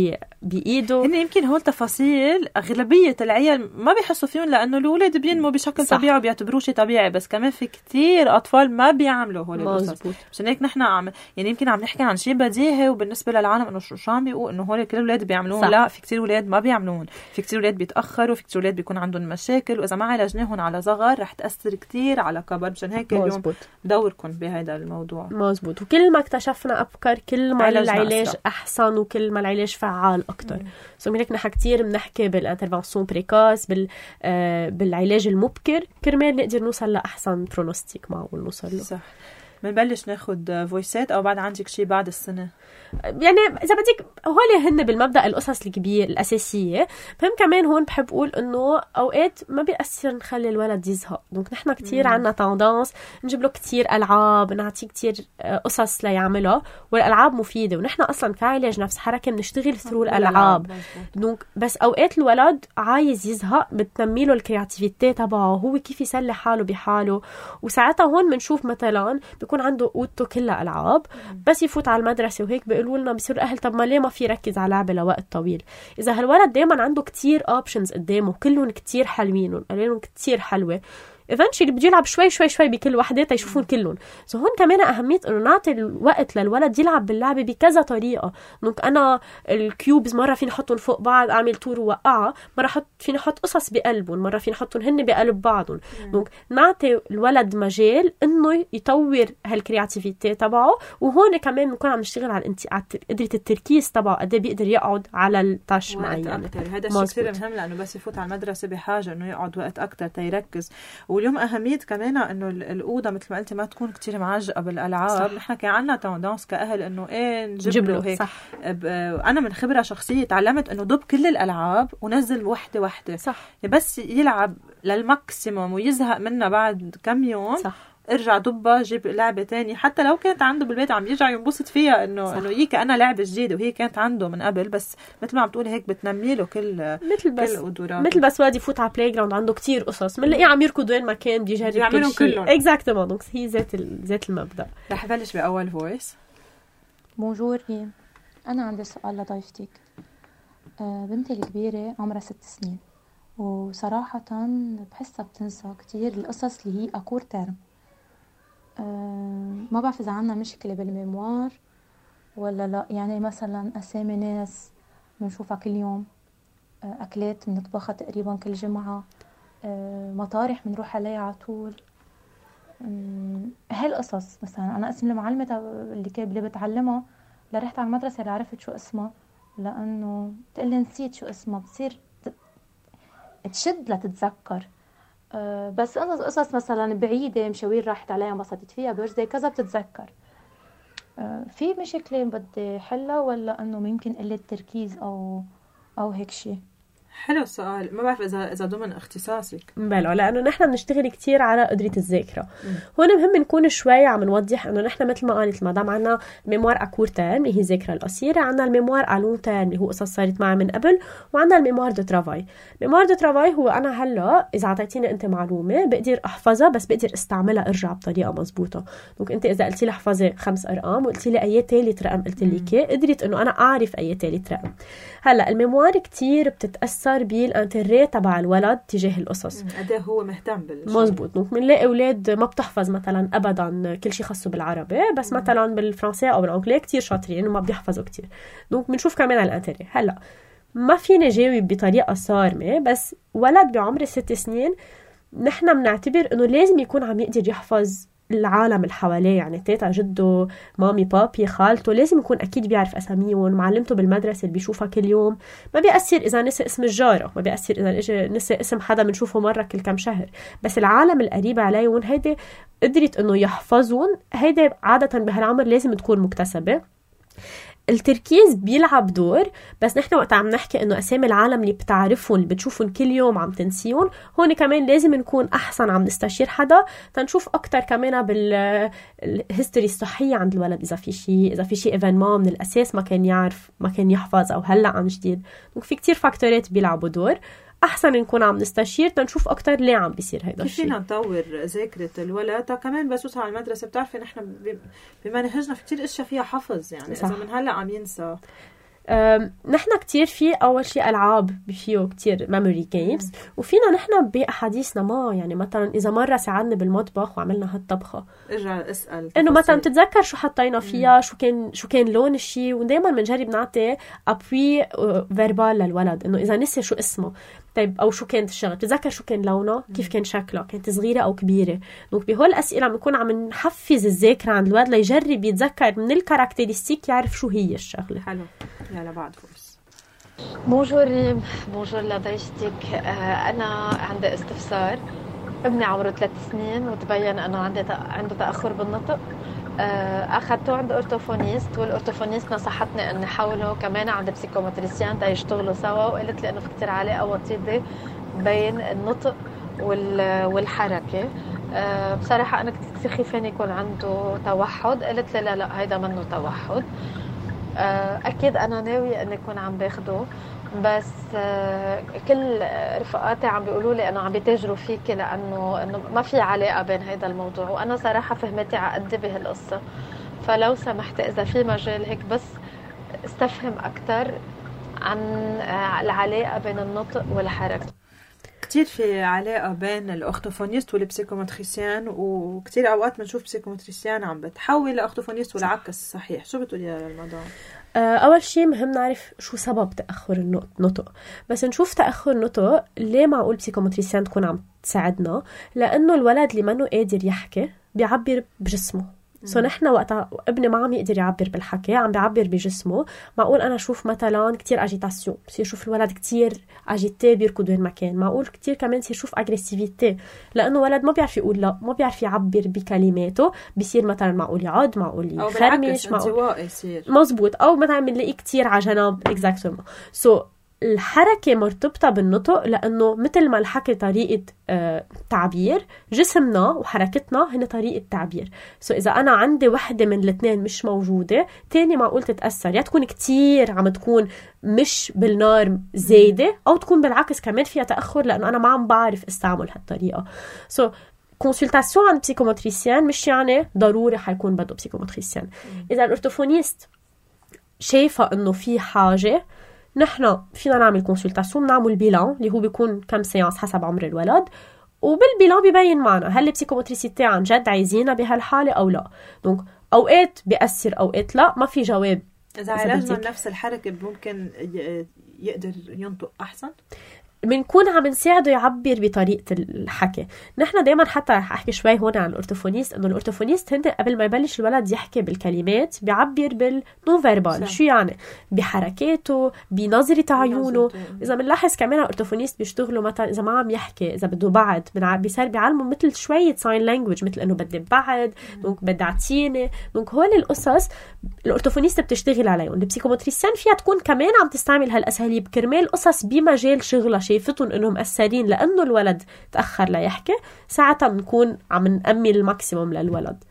بايده. هن يمكن هول تفاصيل اغلبيه العيال ما بيحسوا فيهم لانه الاولاد بينموا بشكل صح. طبيعي وبيعتبروه شيء طبيعي، بس كمان في كتير اطفال ما بيعملوا هول القصص. عشان هيك نحن عم يعني يمكن عم نحكي عن شيء بديهي وبالنسبه للعالم انه شو عم بيقول انه هول كل الاولاد بيعملوه. لا، في كتير اولاد ما بيعملون، في كتير اولاد بيتاخروا، في كتير اولاد بيكون عندهم مشاكل، واذا ما عالجناهم على صغر رح تاثر كتير على كبر. مشان هيك اليوم دوركم بهذا الموضوع. مزبوط. وكل ما اكتشفنا ابكر كل ما العلاج احسن وكل ما العلاج فعال اكثر. سو هيك نحن كتير بنحكي بالانترفنسيون بريكوس، بال آه بالعلاج المبكر كرمال نقدر نوصل لاحسن برونوستيك معه ونوصل له. صح. بنبلش ناخد فويسات او بعد عندك شيء بعد السنه؟ يعني اذا بدك هول هن بالمبدا القصص الكبير الاساسيه. فهم كمان هون بحب اقول انه اوقات ما بيأثر نخلي الولد يزهق. دونك نحن كتير عنا تندنس نجيب له كتير العاب، نعطيه كتير قصص ليعملها، والالعاب مفيده، ونحن اصلا كعلاج نفس حركه بنشتغل ثرو الالعاب. دونك بس اوقات الولد عايز يزهق، بتنمي له الكرياتيفيتي تبعه، هو كيف يسلي حاله بحاله. وساعتها هون بنشوف مثلا بيكون عنده اوضته كلها العاب، بس يفوت على المدرسه وهيك بيقولوا لنا بصير الاهل طب ما ليه ما في ركز على لعبه لوقت طويل. اذا هالولد دائما عنده كتير اوبشنز قدامه كلهم كتير حلوين وقالوا كتير حلوه، eventually بده يلعب شوي شوي شوي بكل وحده تيشوفون كلهم. سو هون كمان اهميه انه نعطي الوقت للولد يلعب باللعبه بكذا طريقه. دونك انا الكيوبز مره فيني احطهم فوق بعض اعمل تور ووقعها، مره احط فيني احط قصص بقلبهم، مره فيني احطهم هن بقلب بعضهم. دونك نعطي الولد مجال انه يطور هالكرياتيفيتي تبعه. وهون كمان بنكون عم نشتغل على انت على قدره التركيز تبعه، قد ايه بيقدر يقعد على التاش معين. هذا الشيء كثير مهم لانه بس يفوت على المدرسه بحاجه انه يقعد وقت اكثر تيركز. واليوم أهمية كمان إنه الأوضة مثل ما قلتي ما تكون كتير معجقة بالألعاب. نحن كان عنا تندنس كأهل إنه إيه نجيب له هيك. أنا من خبرة شخصية تعلمت إنه ضب كل الألعاب ونزل وحدة وحدة. صح. بس يلعب للماكسيموم ويزهق منها بعد كم يوم. صح. ارجع ضبها جيب لعبة تانية، حتى لو كانت عنده بالبيت عم يرجع ينبسط فيها انه انه هي كأنها لعبة جديدة وهي كانت عنده من قبل. بس مثل ما عم تقولي هيك بتنمي له كل مثل بس كل مثل بس وادي يفوت على بلاي جراوند عنده كتير قصص بنلاقيه عم يركض وين ما كان بده يجرب كل شيء. اكزاكتومون. دونك هي ذات ذات المبدأ. رح بلش بأول فويس. بونجور، انا عندي سؤال لضيفتك. آه بنتي الكبيرة عمرها ست سنين، وصراحة بحسها بتنسى كتير القصص اللي هي أكور تيرم. أه ما بعرف إذا عنا مشكلة بالميموار ولا لا. يعني مثلا أسامي ناس بنشوفها كل يوم، أه أكلات بنطبخها تقريبا كل جمعة، أه مطارح بنروح عليها على طول. هالقصص مثلا أنا اسم المعلمة اللي كان اللي بتعلمها لرحت على المدرسة اللي عرفت شو اسمها، لأنه تقلي نسيت شو اسمها، بتصير تشد لتتذكر. أه بس قصص قصص مثلا بعيدة مشاوير راحت عليها انبسطت فيها برزي كذا بتتذكر. أه في مشكلة بدي حلها ولا انه ممكن قلة تركيز او او هيك شيء؟ حلو السؤال. ما بعرف اذا اذا ضمن اختصاصك. بلا، لانه نحن بنشتغل كتير على قدره الذاكره. هون مهم نكون شوي عم نوضح انه نحن مثل ما قالت المدام عنا ميموار اكور تيرم اللي هي الذاكره القصيره، عنا الميموار الون تيرم اللي هو قصص صارت معي من قبل، وعنا الميموار دو ترافاي. ميموار دو ترافاي هو انا هلا اذا اعطيتيني انت معلومه بقدر احفظها، بس بقدر استعملها ارجع بطريقه مضبوطه. دونك انت اذا قلتي لي احفظي خمس ارقام وقلتي لي اي ثالث رقم قلت لك قدرت انه انا اعرف اي ثالث رقم. هلا الميموار كتير بتتاثر بالانتر تبع الولد تجاه القصص، قد ايه هو مهتم بالشيء. مزبوط. دونك بنلاقي اولاد ما بتحفظ مثلا ابدا كل شيء خاصه بالعربي، بس مم. مثلا بالفرنسي او بالانجليزي كتير شاطرين وما بيحفظوا كتير. دونك بنشوف كمان على الانتر. هلا ما فينا جاوب بطريقه صارمه، بس ولد بعمر ست سنين نحن بنعتبر انه لازم يكون عم يقدر يحفظ العالم اللي حواليه، يعني تيتا، جده، مامي، بابي، خالته، لازم يكون أكيد بيعرف أساميهم، معلمته بالمدرسة اللي بيشوفها كل يوم. ما بيأثر إذا نسي اسم الجارة، ما بيأثر إذا إجا نسي اسم حدا بنشوفه مرة كل كم شهر، بس العالم القريب عليهم هيدا قدرت إنه يحفظون. هيدا عادة بهالعمر لازم تكون مكتسبة. التركيز بيلعب دور، بس نحن وقت عم نحكي انه اسامي العالم اللي بتعرفهم اللي بتشوفهم كل يوم عم تنسيهم، هون كمان لازم نكون احسن عم نستشير حدا تنشوف اكتر كمان بالهيستوري الصحيه عند الولد، اذا في شيء اذا في شيء ايفينمون من الاساس ما كان يعرف ما كان يحفظ او هلا عن جديد. دونك في كتير فاكتورات بيلعبوا دور، احسن نكون عم نستشير تنشوف اكتر ليه عم بيصير هيدا الشيء. كيف فينا نطور ذاكره الولد تا كمان بس على المدرسه؟ بتعرفي نحن بمنهجنا في كتير اشياء فيها حفظ، يعني صح. اذا من هلا عم ينسى نحن كتير في أول شيء ألعاب فيه كتير memory games، وفينا نحن بأحاديثنا ما يعني مثلا إذا مرة ساعدنا بالمطبخ وعملنا هالطبخة ارجع اسأل إنه مثلا تتذكر شو حطينا فيها، مم. شو كان شو كان لون الشيء، ودايما بنجرب نعطي أبوي فيربال للولد إنه إذا نسي شو اسمه طيب أو شو كانت الشغلة تتذكر شو كان لونه، كيف كان شكله، كانت صغيرة أو كبيرة. دونك بهول الأسئلة بنكون عم نحفز الذاكرة عند الولد ليجرب يتذكر من الكاركتيرستيك يعرف شو هي الشغلة. حلو. يلا بعد فرص. بونجور ريم، بونجور لضيفتك. أنا عندي استفسار. ابني عمره ثلاث سنين وتبين أنه عندي عنده تأخر بالنطق. أخذته عند أورتوفونيست، والأورتوفونيست نصحتني أن حوله كمان عند بسيكومتريسيان تا يشتغلوا سوا، وقالت لي أنه في كتير علاقة وطيدة بين النطق والحركة. بصراحة أنا كتير خيفاني يكون عنده توحد. قالت لي لا لا هيدا منه توحد. أكيد أنا ناوية أن يكون عم باخده، بس كل رفقاتي عم بيقولوا لي أنه عم بيتاجروا فيك لأنه إنه ما في علاقة بين هذا الموضوع، وأنا صراحة فهمتي عقدي بهالقصة. فلو سمحت إذا في مجال هيك بس استفهم أكتر عن العلاقة بين النطق والحركة. كتير في علاقة بين الأورتوفونيست والبسيكومتريسيان، وكتير أوقات بنشوف بسيكومتريسيان عم بتحول لأورتوفونيست والعكس. صحيح. شو بتقولي للموضوع؟ أول شيء مهم نعرف شو سبب تأخر النطق، بس نشوف تأخر النطق ليه معقول بسيكومتريسيان تكون عم تساعدنا، لأنه الولد اللي منه قادر يحكي بيعبر بجسمه. سو نحن وقتها ابني ما عم يقدر يعبر بالحكي، عم بيعبر بجسمه. معقول انا اشوف مثلا كتير اجيتاسيون، بصير اشوف الولد كتير اجيتي بيركض وين ما كان. معقول كتير كمان بصير اشوف اغريسيفيتي، لانه ولد ما بيعرف يقول لا، ما بيعرف يعبر بكلماته. بيصير مثلا معقول يعض، معقول يخرمش، معقول يصير مزبوط، او مثلا بنلاقيه كتير على جنب. اكزاكتومون. سو الحركة مرتبطة بالنطق، لأنه مثل ما الحكي طريقة آه تعبير، جسمنا وحركتنا هن طريقة تعبير. سو إذا أنا عندي وحدة من الاثنين مش موجودة، تاني معقول تتأثر، يا تكون كتير عم تكون مش بالنار زايدة، أو تكون بالعكس كمان فيها تأخر لأنه أنا ما عم بعرف استعمل هالطريقة. سو كونسلتاسيون عند بسيكومتريسيان مش يعني ضروري حيكون بده بسيكومتريسيان. إذا الأورتوفونيست شايفة إنه في حاجة، نحن فينا نعمل كونسلتاسيون، نعمل بيلان اللي هو بيكون كم سيانس حسب عمر الولد، وبالبيلان بيبين معنا هل البسيكومتريسيتي عن جد عايزينها بهالحالة أو لا. دونك أوقات بيأثر أوقات لا، ما في جواب. إذا عالجنا نفس الحركة ممكن يقدر ينطق أحسن، بنكون عم نساعده يعبر بطريقة الحكي. نحن دايما حتى أحكي شوي هون عن الأورتوفونيست، إنه الأورتوفونيست هن قبل ما يبلش الولد يحكي بالكلمات بيعبر بالنون فيربال. شو يعني؟ بحركاته، بنظرة عيونه. إذا بنلاحظ كمان الأورتوفونيست بيشتغلوا مثلا إذا ما عم يحكي، إذا بده بعد بيصير بيعلموا مثل شوية ساين لانجويج، مثل إنه بدي بعد، دونك بدي أعطيني. دونك هول القصص الأورتوفونيست بتشتغل عليهم. البسيكومتريسيان فيها تكون كمان عم تستعمل هالأساليب كرمال قصص بمجال شغلها شايفتهم انهم مأثرين لانه الولد تأخر ليحكي، ساعتها بنكون عم نأمي الماكسيموم للولد.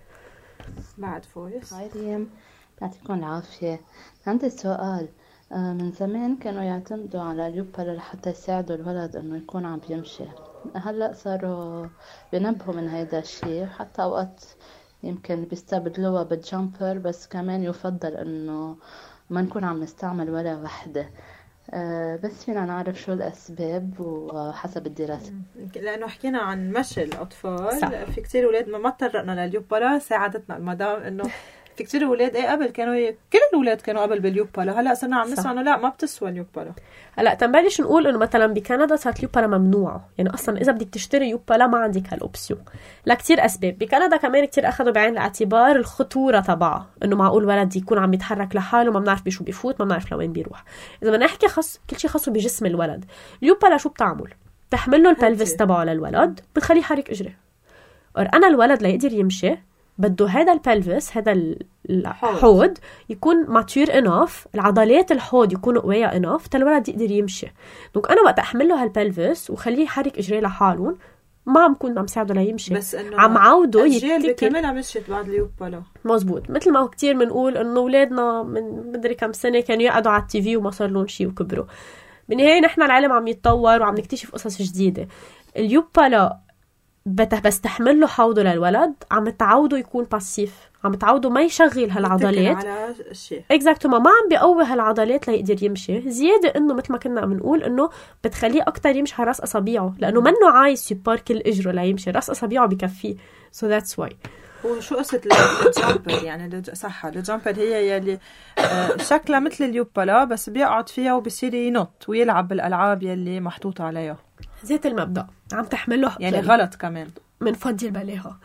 بعد فويس. هاي ريم، يعطيكم العافية. عندي سؤال. من زمان كانوا يعتمدوا على اليوبلا لحتى يساعدوا الولد انه يكون عم بيمشي. هلأ صاروا بينبهوا من هيدا الشيء، حتى اوقات يمكن بيستبدلوها بالجامبر، بس كمان يفضل انه ما نكون عم نستعمل ولا وحدة. أه بس فينا نعرف شو الأسباب وحسب الدراسة. لأنه حكينا عن مشي الأطفال، صح. في كتير أولاد ما تطرقنا لليوبلا، ساعدتنا المدام إنه في كتير اولاد ايه قبل كانوا ي... كل الاولاد كانوا قبل باليوبالا، هلا صرنا عم نسمع انه لا ما بتسوى اليوبالا. هلا تنبلش نقول انه مثلا بكندا صارت اليوبالا ممنوعه، يعني اصلا اذا بدك تشتري يوبالا ما عندك هالاوبسيون لكتير اسباب. بكندا كمان كتير اخذوا بعين الاعتبار الخطوره تبعها، انه معقول ولد يكون عم يتحرك لحاله ما بنعرف بشو بيفوت، ما بنعرف لوين بيروح. اذا بدنا نحكي خص كل شيء خاصه بجسم الولد، اليوبالا شو بتعمل؟ بتحمل له البلفس تبعه للولد، بتخليه حرك اجري. انا الولد ليقدر يمشي بده هذا البلفس، هذا الحوض يكون ماتيور اناف، العضلات الحوض يكونوا قوية اناف تا الولد يقدر يمشي. دونك انا وقت احمل له هالبلفس وخليه يحرك اجريه لحالهم ما عم كون عم ساعده ليمشي، بس انه عم عوده يتكل بكملها مشيت بعد اليوبالا. مزبوط، مثل ما هو كتير بنقول انه اولادنا من مدري كم سنه كانوا يقعدوا على التي في وما صار لهم شيء وكبروا. بالنهايه نحن العالم عم يتطور وعم نكتشف قصص جديده. اليوبالا بس تحمل له حوضه للولد عم تعوده يكون باسيف، عم تعوده ما يشغل هالعضلات على الشيء اكزاكتوما، ما عم بيقوي هالعضلات ليقدر يمشي. زياده انه مثل ما كنا عم نقول انه بتخليه اكتر يمشي على راس اصابعه، لانه منه عايز سوبر كل اجره ليمشي، راس اصابعه بكفيه. سو ذاتس واي. وشو قصه الجامبر؟ يعني صح الجامبر هي يلي شكلها مثل اليوبالا بس بيقعد فيها وبصير ينط ويلعب بالالعاب يلي محطوطه عليها. زيت المبدأ عم تحمله يعني غلط كمان منفضل باليها.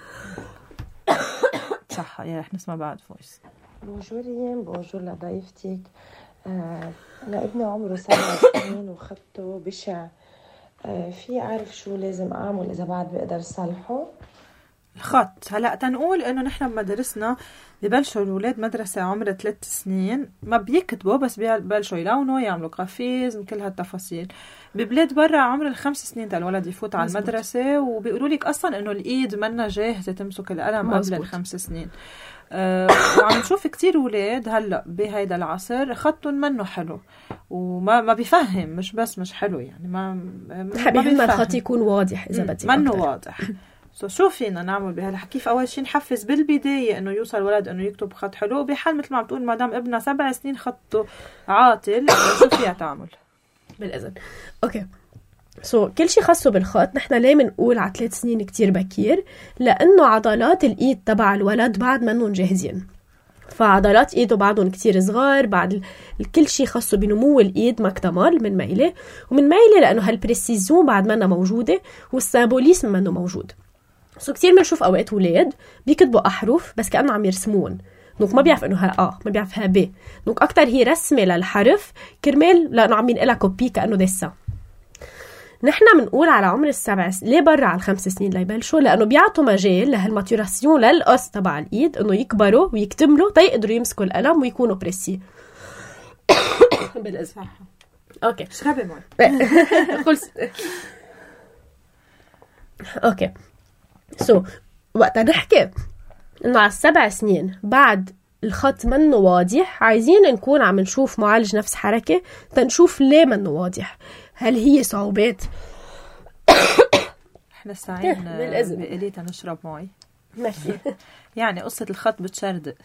صح. يعني رح نسمع بعد فويس. بونجورين بونجور لضيفتك. آه أنا ابني عمره سبع سنين وخطه بشع. آه في أعرف شو لازم أعمل إذا بعد بقدر صلحه؟ الخط هلا تنقول انه نحن بمدرسنا ببلشوا الاولاد مدرسه عمرها ثلاث سنين ما بيكتبوا بس ببلشوا يلونوا يعملوا قفيز كل هالتفاصيل. ببلاد برا عمر الخمس سنين تاع الولد يفوت على المدرسه وبيقولوا لك اصلا انه الايد منا جاهزه تمسك القلم قبل الخمس سنين. أه وعم نشوف كتير اولاد هلا بهيدا العصر خطهم منه حلو وما ما بيفهم، مش بس مش حلو يعني ما ما بيفهم الخط يكون واضح اذا بدك منه واضح. سو شو فينا نعمل بهالحكي؟ كيف اول شيء نحفز بالبدايه انه يوصل الولد انه يكتب خط حلو، بحال مثل ما عم تقول مدام ابنها سبع سنين خطه عاطل شو فيها تعمل بالاذن؟ اوكي سو so, كل شيء خاصه بالخط نحن ليه بنقول على ثلاث سنين كتير بكير؟ لانه عضلات الايد تبع الولد بعد منهم جاهزين، فعضلات ايده بعدهم كتير صغار، بعد كل شيء خاصه بنمو الايد ما اكتمل من ميله، ومن ميله لانه هالبريسيزون بعد منها موجوده والسامبوليسم منه موجود. سو كتير بنشوف اوقات اولاد بيكتبوا احرف بس كانه عم يرسمون، دونك ما بيعرف انه ها اه ما بيعرف ها ب، دونك اكتر هي رسمه للحرف كرمال لانه عم ينقلها كوبي كانه ديسا. نحن بنقول على عمر السبع س... ليه برا على الخمس سنين ليبلشوا؟ لانه بيعطوا مجال لهالماتوراسيون للقص تبع الايد انه يكبروا ويكتملوا تيقدروا يمسكوا القلم ويكونوا بريسي. بالاذن اوكي اشربي مي خلص. اوكي سو so, وقتها نحكي انه على السبع سنين بعد الخط منه واضح عايزين نكون عم نشوف معالج نفس حركة تنشوف ليه منه واضح. هل هي صعوبات؟ احنا ساعين بقليتا نشرب مي ماشي. يعني قصة الخط بتشردق.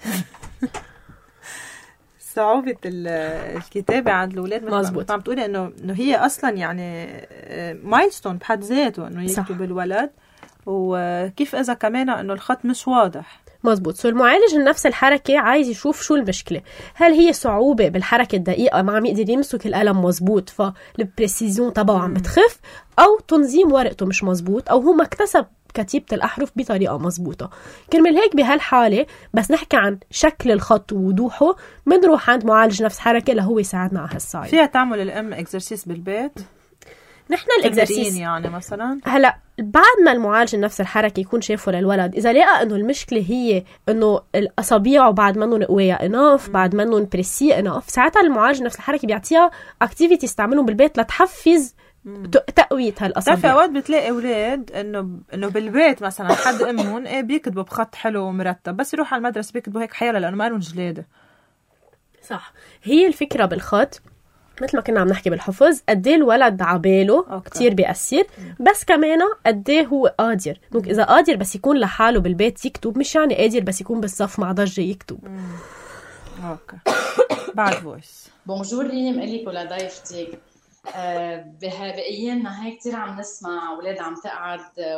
صعوبة الكتابة عند الأولاد مظبوط. عم تقولي إنه إنه هي أصلا يعني مايلستون بحد ذاته إنه يكتب الولد، وكيف إذا كمان إنه الخط مش واضح. مزبوط. سو المعالج النفس الحركة عايز يشوف شو المشكلة، هل هي صعوبة بالحركة الدقيقة ما عم يقدر يمسك القلم مزبوط فالبريسيزون تبعه عم بتخف، أو تنظيم ورقته مش مزبوط، أو هو ما اكتسب كتيبة الأحرف بطريقة مزبوطة. كرمال هيك بهالحالة بس نحكي عن شكل الخط ووضوحه بنروح عند معالج نفس حركة لهو يساعدنا على هالصعيد. فيها تعمل الأم إكزرسيس بالبيت؟ نحن الإكزرسيس يعني مثلا هلا بعد ما المعالج نفس الحركة يكون شايفه للولد، إذا لقى إنه المشكلة هي إنه الأصابع بعد منهم قوية إناف، بعد منهم بريسي إناف، ساعتها المعالج نفس الحركة بيعطيها أكتيفيتي يستعملهم بالبيت لتحفز تقوية هالأصابع. تعرفي أوقات بتلاقي أولاد إنه إنه بالبيت مثلا حد أمهم إيه بيكتبوا بخط حلو ومرتب، بس يروح على المدرسة بيكتبوا هيك حيالة لأنه ما لهم جلادة. صح. هي الفكرة بالخط مثل ما كنا عم نحكي بالحفظ، قديه الولد عباله كتير بيأثر، بس كمان قديه هو قادر. دونك إذا قادر بس يكون لحاله بالبيت يكتب، مش يعني قادر بس يكون بالصف مع ضجة يكتب. أوكي. بعد فويس. بونجور ريم إليك ولضيفتك. أه بأيامنا هاي كتير عم نسمع أولاد عم تقعد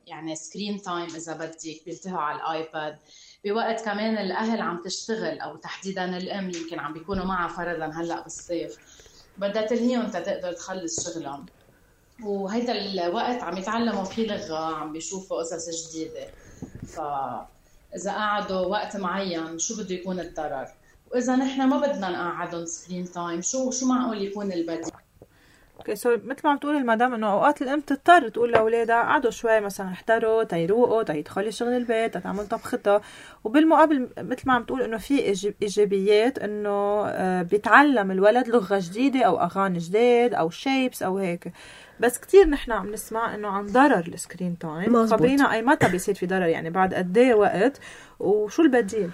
يعني سكرين تايم إذا بدك، بيلتهوا على الآيباد بوقت كمان الأهل عم تشتغل، أو تحديدا الأم يمكن عم بيكونوا معها فرضا هلأ بالصيف بدها تلهيهم تقدر تخلص شغلهم، وهيدا الوقت عم يتعلموا فيه لغة، عم بيشوفوا قصص جديدة. فإذا قعدوا وقت معين شو بده يكون الضرر؟ وإذا نحن ما بدنا نقعدهم سكرين تايم شو شو معقول يكون البديل؟ اوكي سو مثل ما عم تقول المدام انه اوقات الام تضطر تقول لاولادها قعدوا شوي مثلا احتروا تيروقوا تيدخلوا شغل البيت تعمل طبختها، وبالمقابل مثل ما عم تقول انه في ايجابيات انه بيتعلم الولد لغه جديده او اغاني جديد او شيبس او هيك. بس كتير نحن عم نسمع انه عن ضرر السكرين تايم. خبرينا اي متى بيصير في ضرر، يعني بعد قد ايه وقت وشو البديل؟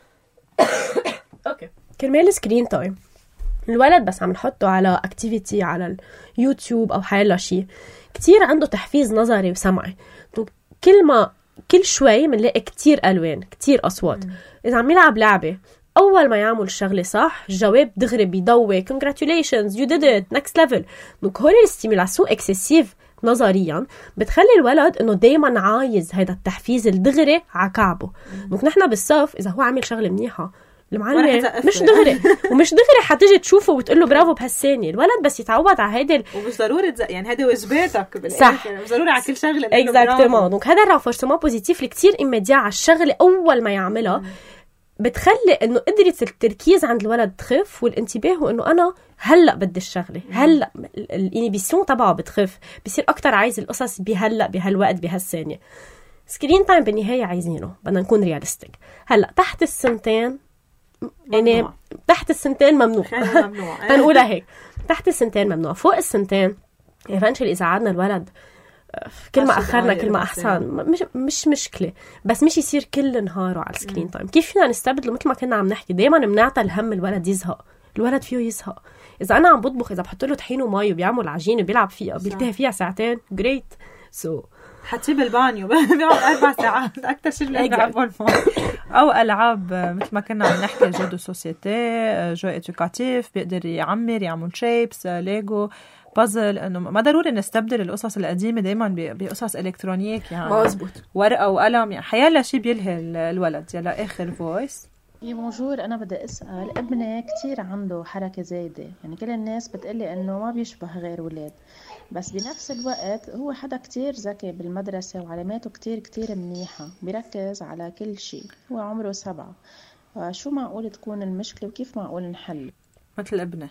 اوكي كرمال السكرين تايم الولد بس عم نحطه على اكتيفيتي على اليوتيوب او حيلا شيء كتير عنده تحفيز نظري وسمعي، كل ما كل شوي بنلاقي كتير الوان كتير اصوات. اذا عم يلعب لعبه اول ما يعمل الشغله صح الجواب دغري بيضوي congratulations you did it next level. دونك هول الاستيمولاسيون اكسسيف نظريا بتخلي الولد انه دايما عايز هذا التحفيز الدغري على كعبه. دونك نحن بالصف اذا هو عامل شغله منيحه المعلمة مش دغري ومش دغري حتيجي تشوفه وتقول له برافو بهالثانية. الولد بس يتعود على هيدا ال... ومش ضروري تز... يعني هيدا واجباتك بالاخر، مش ضروري على كل شغله اكزاكتومون. دونك هذا الرافورسمون بوزيتيف اللي كتير إيميديا على الشغله اول ما يعملها مم. بتخلي انه قدرة التركيز عند الولد تخف والانتباه وانه انا هلا بدي الشغله هلا. الانيبيسيون تبعه بتخف، بصير اكتر عايز القصص بهلا بهالوقت بهالثانيه. سكرين تايم بالنهايه عايزينه، بدنا نكون رياليستيك. هلا تحت السنتين يعني تحت السنتين ممنوع هنقولها هيك، تحت السنتين ممنوع. فوق السنتين ايفنشلي اذا قعدنا الولد كل ما اخرنا كل ما احسن مش مش مشكله، بس مش يصير كل نهاره على السكرين تايم. كيف فينا نستبدله؟ مثل ما كنا عم نحكي دائما بنعطي الهم الولد يزهق، الولد فيه يزهق. اذا انا عم بطبخ اذا بحط له طحين ومي وبيعمل عجينه وبيلعب فيها بيلتهي فيها ساعتين جريت سو so. حتى بالبانيو بيقعد أربع ساعات أكتر شيء بيلعبوا الماء أو ألعاب مثل ما كنا عم نحكي جو دو سوسيتي جو إدوكاتيف بيقدر يعمر يعمل شيبس ليجو بازل. إنه ما ضروري نستبدل القصص القديمة دايما بقصص إلكترونيك يعني مظبوط ورقة وقلم يعني حيالله شيء بيلهي الولد. يلا آخر فويس. يا بونجور، أنا بدي أسأل ابني كتير عنده حركة زايدة، يعني كل الناس بتقلي إنه ما بيشبه غير ولاد، بس بنفس الوقت هو حدا كتير ذكي بالمدرسة وعلاماته كتير كتير منيحة، بيركز على كل شيء. هو عمره سبعة، شو معقول تكون المشكلة وكيف معقول نحل؟ مثل ابنه.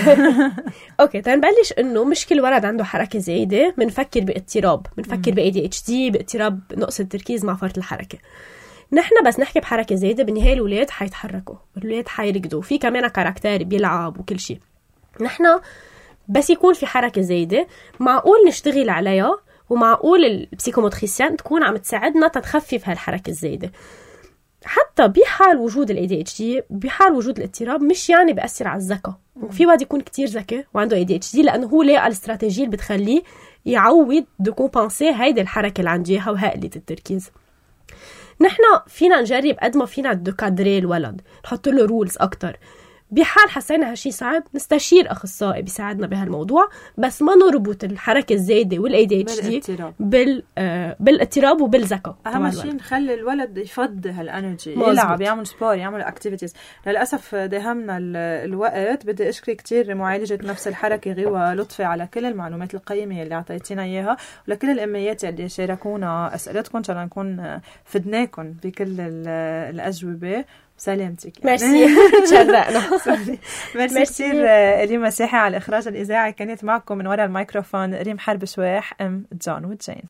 اوكي تنبلش انه مش كل ولد عنده حركه زايده، بنفكر باضطراب، بنفكر باي دي اتش دي، باضطراب نقص التركيز مع فرط الحركه. نحن بس نحكي بحركه زايده بالنهايه الولاد حيتحركوا، الولاد حيركضوا، في كمان كاركتر بيلعب وكل شيء. نحن بس يكون في حركه زايده معقول نشتغل عليها، ومعقول البسيكوموتريسيان تكون عم تساعدنا تتخفف هالحركه الزايده. حتى بحال وجود ال إيه دي إتش دي، بحال وجود الاضطراب مش يعني بيأثر على الذكاء. في واحد يكون كتير ذكي وعنده إيه دي إتش دي لأنه هو لاقى الاستراتيجية اللي بتخليه يعوض دو كومبانسي هيدي الحركة اللي عنده إياها وهقلة التركيز. نحن فينا نجرب قد ما فينا دو كادري الولد، نحط له رولز أكتر. بحال حسينا هالشي صعب نستشير أخصائي بيساعدنا بهالموضوع، بس ما نربط الحركة الزايدة وال إيه دي إتش دي بال آه بالاضطراب وبالذكاء. أهم شيء نخلي الولد يفضي هالانرجي، يلعب، يعمل سبور، يعمل اكتيفيتيز. للأسف داهمنا الوقت. بدي أشكر كتير معالجة نفس الحركة غيوة لطفي على كل المعلومات القيمة اللي عطيتينا إياها، ولكل الأميات اللي شاركونا أسئلتكم عشان نكون فدناكم بكل الأجوبة. سلامتك. ميرسي تشرقنا. ميرسي كثير ريم مساحي على الإخراج الإذاعي. كانت معكم من وراء الميكروفون ريم حرب شواح ام جون وجين.